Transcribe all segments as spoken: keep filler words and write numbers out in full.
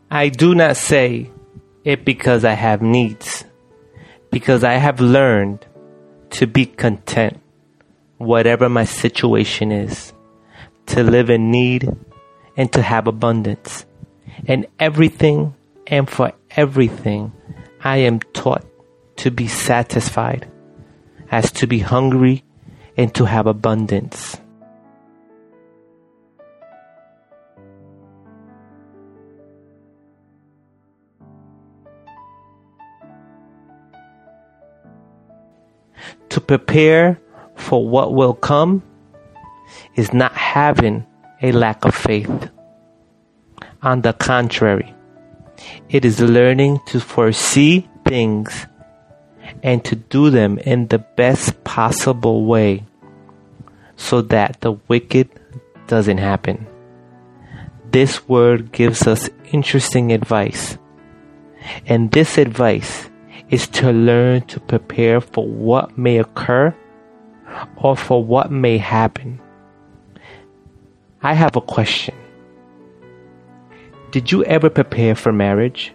I do not say it because I have needs, because I have learned to be content, whatever my situation is, to live in need and to have abundance. And everything and for everything, I am taught to be satisfied, as to be hungry and to have abundance. To prepare for what will come is not having a lack of faith. On the contrary, it is learning to foresee things and to do them in the best possible way so that the wicked doesn't happen. This word gives us interesting advice, and this advice is to learn to prepare for what may occur or for what may happen. I have a question. Did you ever prepare for marriage?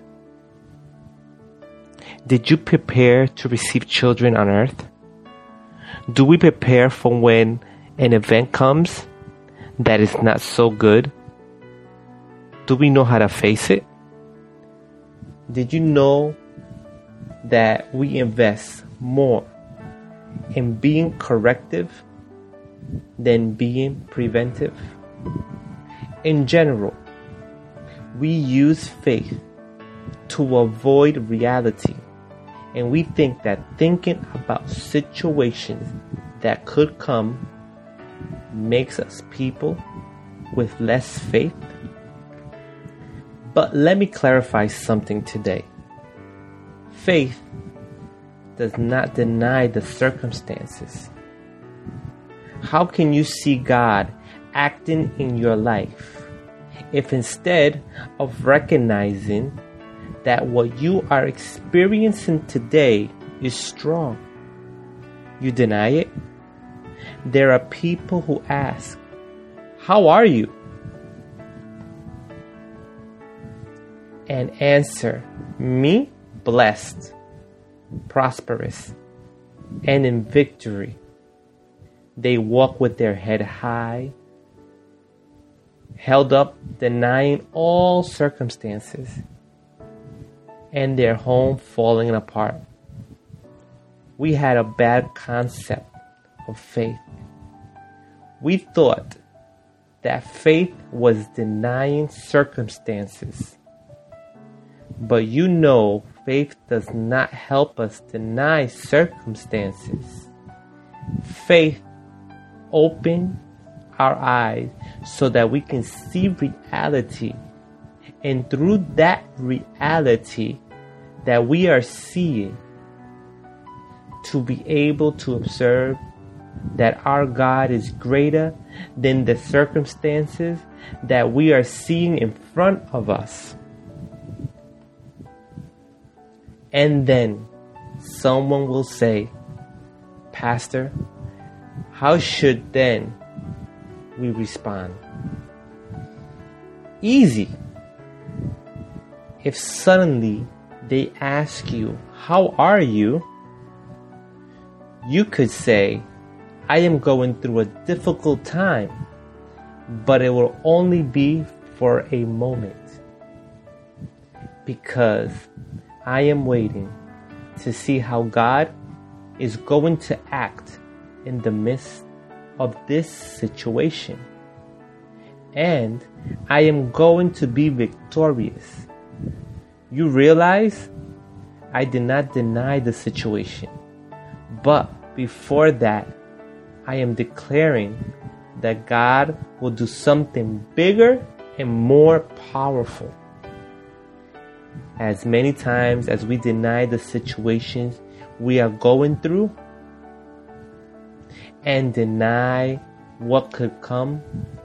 Did you prepare to receive children on earth? Do we prepare for when an event comes that is not so good? Do we know how to face it? Did you know that we invest more in being corrective than being preventive? In general, we use faith to avoid reality, and we think that thinking about situations that could come makes us people with less faith. But let me clarify something today. Faith does not deny the circumstances. How can you see God acting in your life if instead of recognizing that what you are experiencing today is strong, you deny it? There are people who ask, "How are you?" and answer, "Me? Blessed, prosperous, and in victory." They walk with their head high, held up, denying all circumstances, and their home falling apart. We had a bad concept of faith. We thought that faith was denying circumstances. But you know, faith does not help us deny circumstances. Faith opens our eyes so that we can see reality, and through that reality that we are seeing, to be able to observe that our God is greater than the circumstances that we are seeing in front of us. And then someone will say, "Pastor, how should then we respond?" Easy. If suddenly they ask you, "How are you?" you could say, "I am going through a difficult time, but it will only be for a moment, because I am waiting to see how God is going to act in the midst of this situation. And I am going to be victorious." You realize I did not deny the situation, but before that, I am declaring that God will do something bigger and more powerful. As many times as we deny the situations we are going through and deny what could come,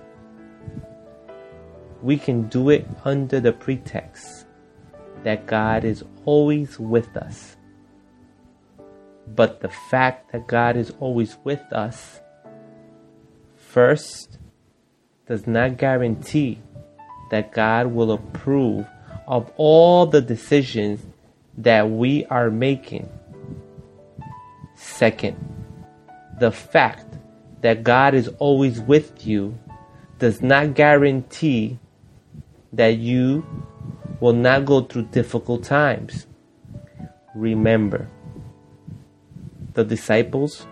we can do it under the pretext that God is always with us. But the fact that God is always with us, first, does not guarantee that God will approve of all the decisions that we are making. Second, the fact that God is always with you does not guarantee that you will not go through difficult times. Remember, the disciples,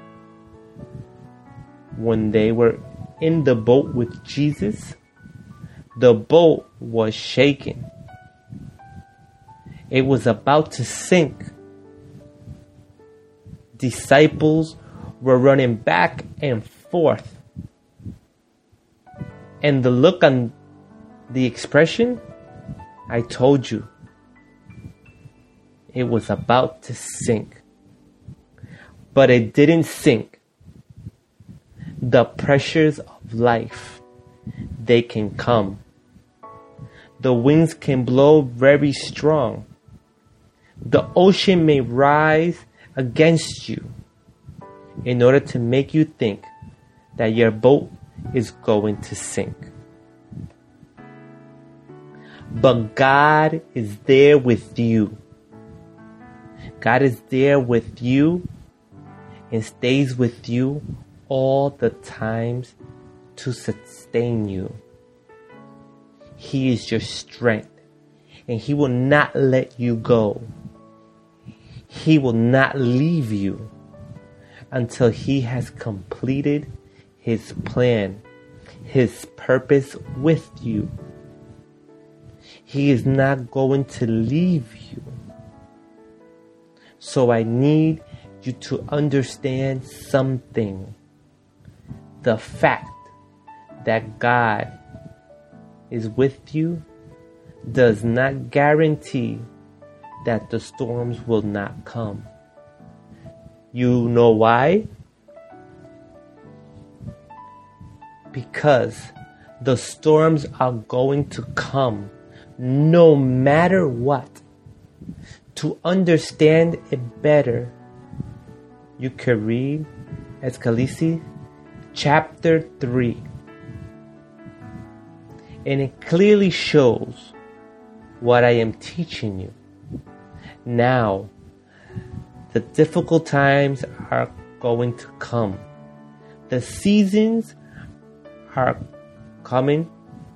when they were in the boat with Jesus, the boat was shaking. It was about to sink. Disciples were running back and forth. And the look on the expression, I told you, it was about to sink. But it didn't sink. The pressures of life, they can come. The winds can blow very strong. The ocean may rise against you in order to make you think that your boat is going to sink. But God is there with you. God is there with you and stays with you all the times to sustain you. He is your strength, and He will not let you go. He will not leave you until He has completed His plan, His purpose with you. He is not going to leave you. So I need you to understand something. The fact that God is with you does not guarantee that the storms will not come. You know why? Because the storms are going to come no matter what. To understand it better, you can read Ecclesiastes chapter three. And it clearly shows what I am teaching you. Now, the difficult times are going to come. The seasons are coming.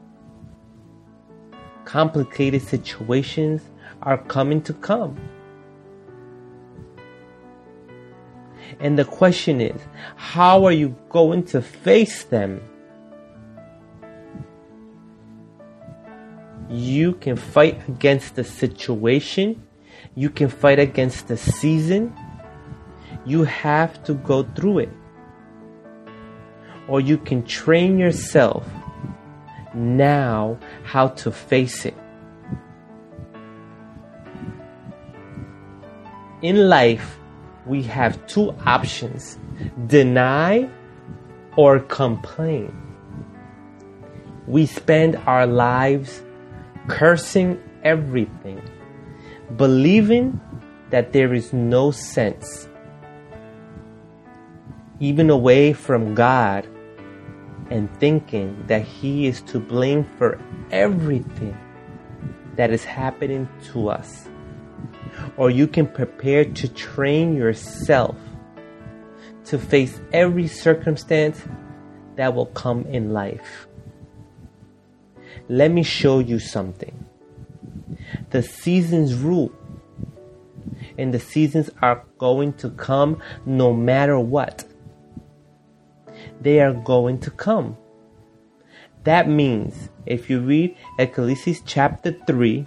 Complicated situations are coming to come. And the question is, how are you going to face them? You can fight against the situation. You can fight against the season. You have to go through it. Or you can train yourself now how to face it. In life, we have two options: deny or complain. We spend our lives cursing everything, believing that there is no sense, even away from God, and thinking that He is to blame for everything that is happening to us. Or you can prepare to train yourself to face every circumstance that will come in life. Let me show you something. The seasons rule, and the seasons are going to come no matter what. They are going to come. That means if you read Ecclesiastes chapter three,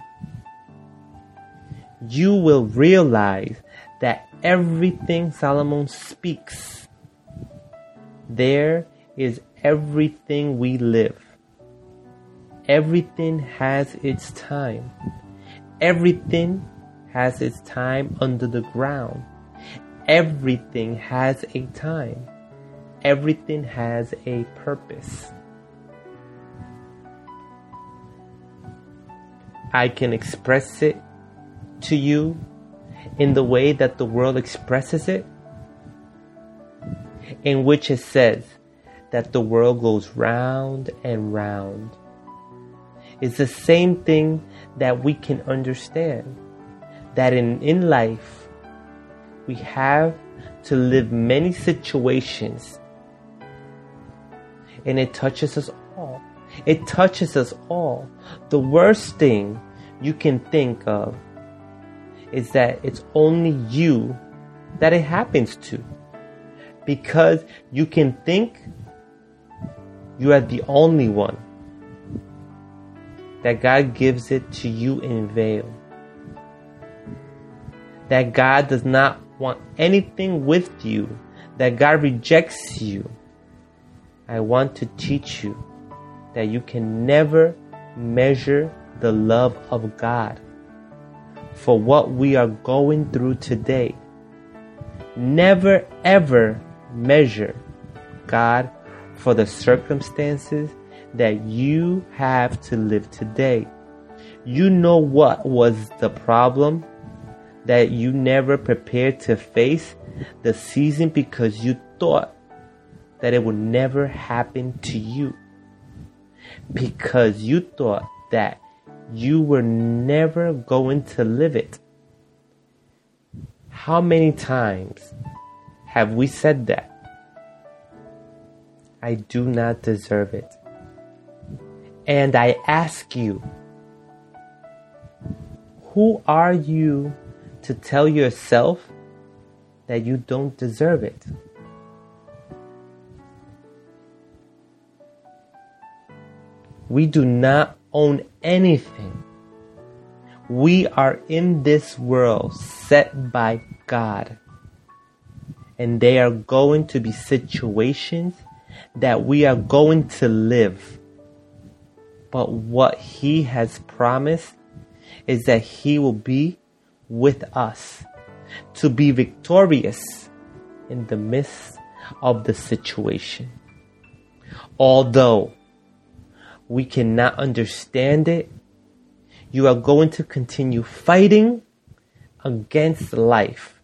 you will realize that everything Solomon speaks, there is everything we live. Everything has its time. Everything has its time under the ground. Everything has a time. Everything has a purpose. I can express it to you in the way that the world expresses it, in which it says that the world goes round and round. It's the same thing that we can understand. That in, in life, we have to live many situations. And it touches us all. It touches us all. The worst thing you can think of is that it's only you that it happens to. Because you can think you are the only one. That God gives it to you in vain. That God does not want anything with you. That God rejects you. I want to teach you that you can never measure the love of God for what we are going through today. Never ever measure God for the circumstances that you have to live today. You know what was the problem that you never prepared to face the season because you thought that it would never happen to you. Because you thought that you were never going to live it. How many times have we said that? I do not deserve it. And I ask you, who are you to tell yourself that you don't deserve it? We do not own anything. We are in this world set by God. And there are going to be situations that we are going to live. But what He has promised is that He will be with us to be victorious in the midst of the situation. Although we cannot understand it, you are going to continue fighting against life.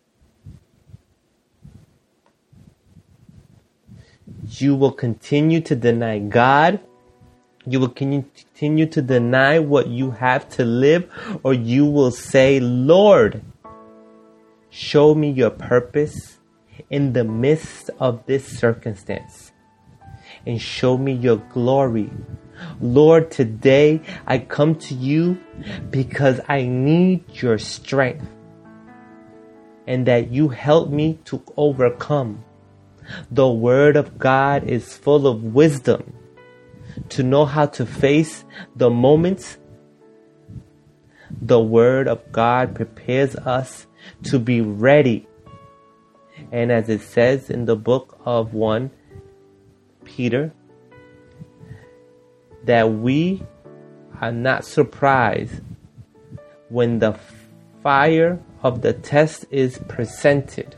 You will continue to deny God. You will continue to deny what you have to live, or you will say, Lord, show me your purpose in the midst of this circumstance, and show me your glory. Lord, today I come to you because I need your strength, and that you help me to overcome. The Word of God is full of wisdom to know how to face the moments. The Word of God prepares us to be ready. And as it says in the book of First Peter, that we are not surprised when the fire of the test is presented.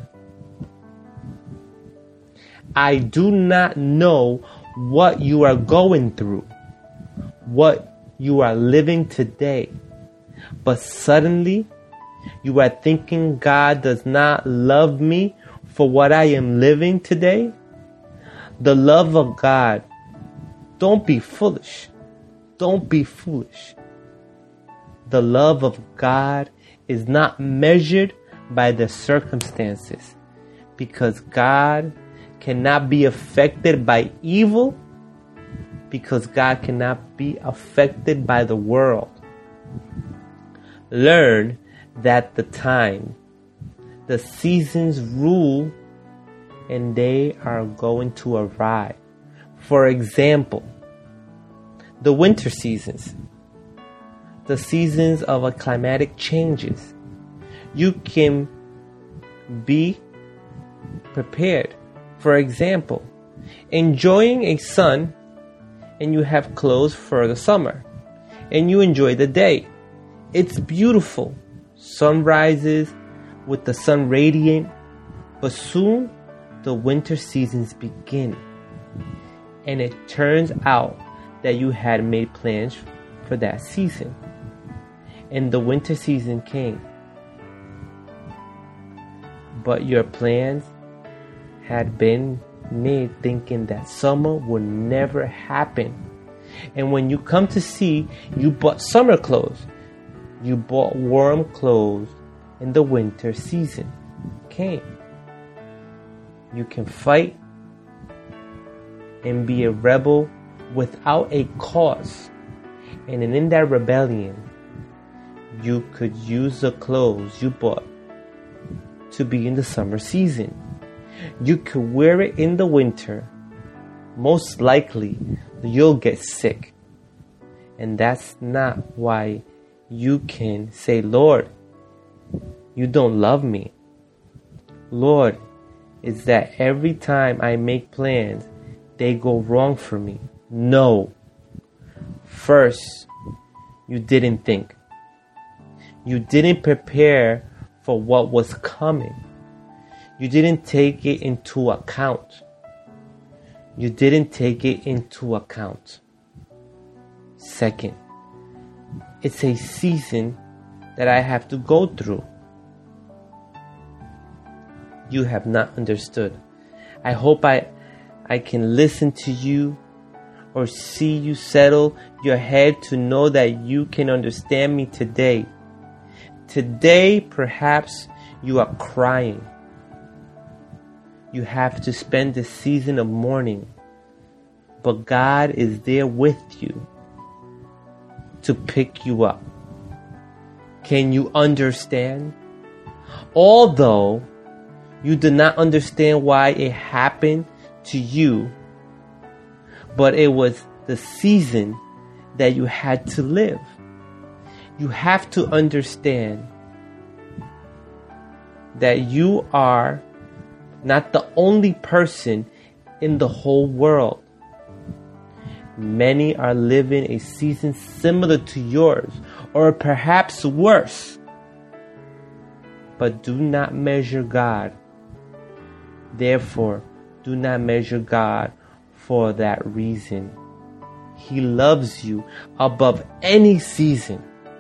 I do not know what you are going through, what you are living today, but suddenly you are thinking God does not love me for what I am living today. The love of God, don't be foolish. Don't be foolish. The love of God is not measured by the circumstances, because God cannot be affected by evil, because God cannot be affected by the world. Learn that the time, the seasons rule, and they are going to arrive. For example, the winter seasons, the seasons of a climatic changes. You can be prepared. For example, enjoying a sun, and you have clothes for the summer, and you enjoy the day. It's beautiful. Sunrises with the sun radiant, but soon the winter seasons begin, and it turns out that you had made plans for that season, and the winter season came, but your plans had been made thinking that summer would never happen, And when you come to see, you bought summer clothes. You bought warm clothes in the winter season came. You can fight and be a rebel without a cause. And in that rebellion, you could use the clothes you bought to be in the summer season. You could wear it in the winter. Most likely, you'll get sick. And that's not why you can say, Lord, you don't love me. Lord, it's that every time I make plans, they go wrong for me. No. First, you didn't think. You didn't prepare for what was coming. You didn't take it into account. You didn't take it into account. Second, it's a season that I have to go through. You have not understood. I hope I, I can listen to you or see you settle your head to know that you can understand me today. Today, perhaps you are crying. You have to spend the season of mourning. But God is there with you to pick you up. Can you understand? Although you do not understand why it happened to you, but it was the season that you had to live. You have to understand that you are not the only person in the whole world. Many are living a season similar to yours, or perhaps worse. But do not measure God. Therefore, do not measure God for that reason. He loves you above any season.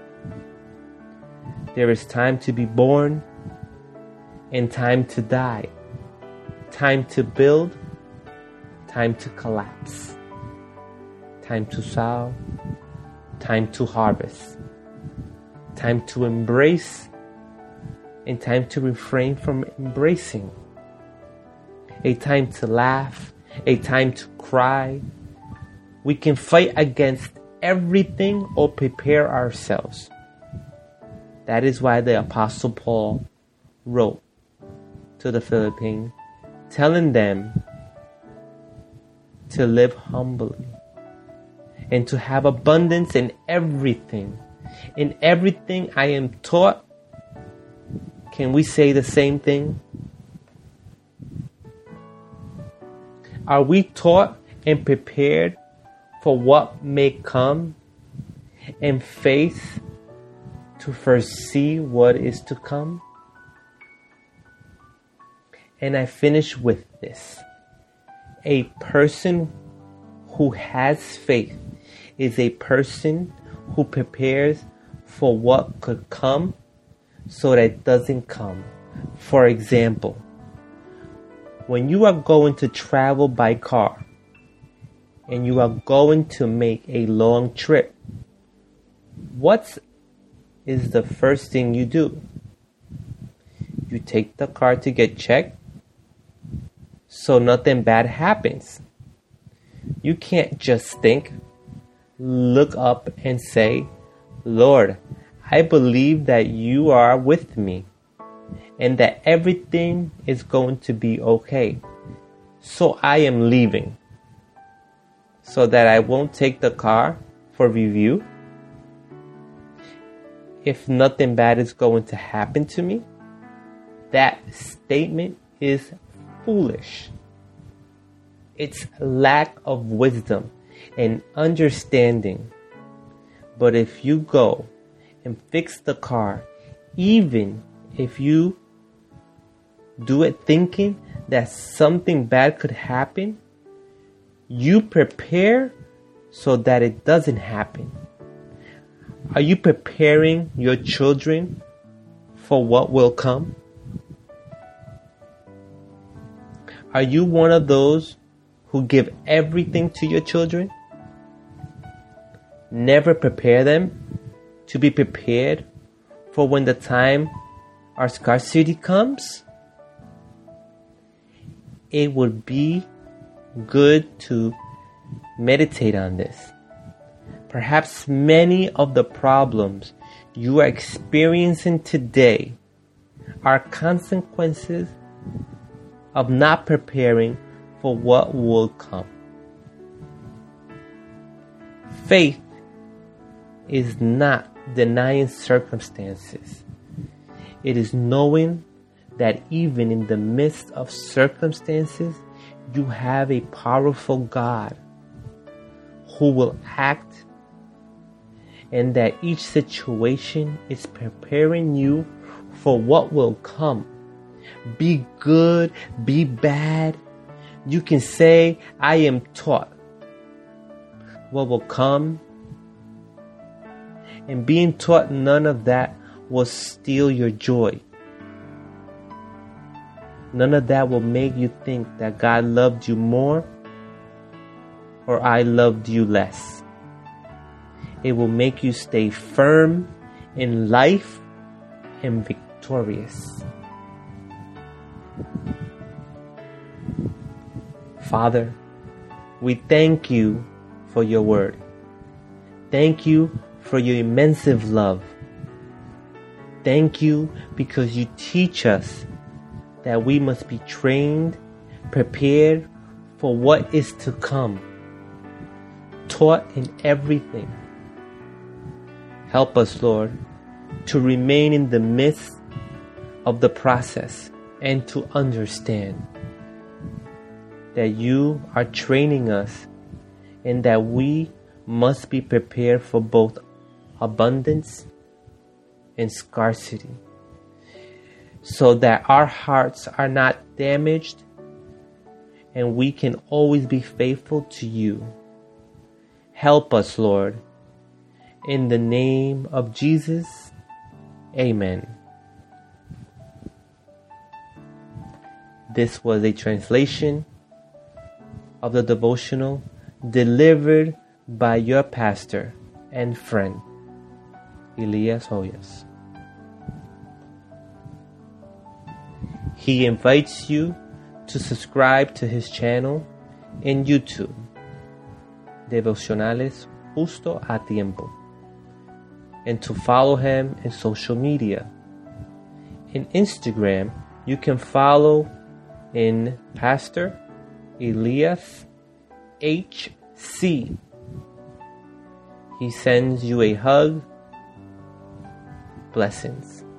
There is time to be born and time to die. Time to build, time to collapse. Time to sow, time to harvest. Time to embrace and time to refrain from embracing. A time to laugh, a time to cry. We can fight against everything or prepare ourselves. That is why the Apostle Paul wrote to the Philippines, telling them to live humbly and to have abundance in everything. In everything I am taught. Can we say the same thing? Are we taught and prepared for what may come, and faith to foresee what is to come? And I finish with this. A person who has faith is a person who prepares for what could come so that it doesn't come. For example, when you are going to travel by car and you are going to make a long trip, what is the first thing you do? You take the car to get checked so nothing bad happens. You can't just think, look up and say, Lord, I believe that you are with me and that everything is going to be okay. So I am leaving so that I won't take the car for review. If nothing bad is going to happen to me, that statement is foolish. It's lack of wisdom and understanding. But if you go and fix the car, even if you do it thinking that something bad could happen, you prepare so that it doesn't happen. Are you preparing your children for what will come? Are you one of those who give everything to your children? never prepare them to be prepared for when the time our scarcity comes? It would be good to meditate on this. Perhaps many of the problems you are experiencing today are consequences of not preparing for what will come. Faith is not denying circumstances. It is knowing that even in the midst of circumstances, you have a powerful God who will act, and that each situation is preparing you for what will come. Be good, be bad. You can say, I am taught what will come. And being taught none of that will steal your joy. None of that will make you think that God loved you more or I loved you less. It will make you stay firm in life and victorious. Father, we thank you for your word. Thank you for your immense love. Thank you because you teach us that we must be trained, prepared for what is to come, taught in everything. Help us, Lord, to remain in the midst of the process and to understand that you are training us and that we must be prepared for both abundance and scarcity, so that our hearts are not damaged and we can always be faithful to you. Help us, Lord. In the name of Jesus, amen. This was a translation of the devotional delivered by your pastor and friend, Elias Hoyos. He invites you to subscribe to his channel in YouTube, Devocionales Justo a Tiempo, and to follow him in social media. In Instagram, you can follow in Pastor Elias H C. He sends you a hug. Blessings.